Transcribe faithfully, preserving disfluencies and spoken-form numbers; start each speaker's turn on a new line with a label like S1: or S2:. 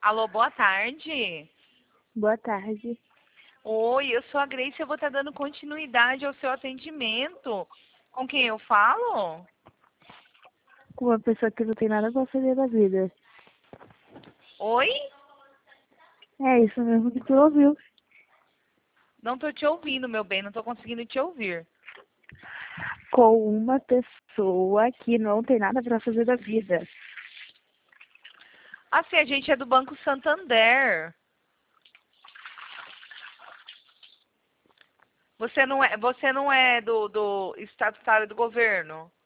S1: Alô, boa tarde.
S2: Boa tarde.
S1: Oi, eu sou a Grace, eu vou estar dando continuidade ao seu atendimento. Com quem eu falo?
S2: Com uma pessoa que não tem nada pra fazer da vida.
S1: Oi?
S2: É isso mesmo que tu ouviu.
S1: Não tô te ouvindo, meu bem, não tô conseguindo te ouvir.
S2: Com uma pessoa que não tem nada pra fazer da vida.
S1: Assim, a gente é do Banco Santander. Você não é, você não é do, do estatutário do governo?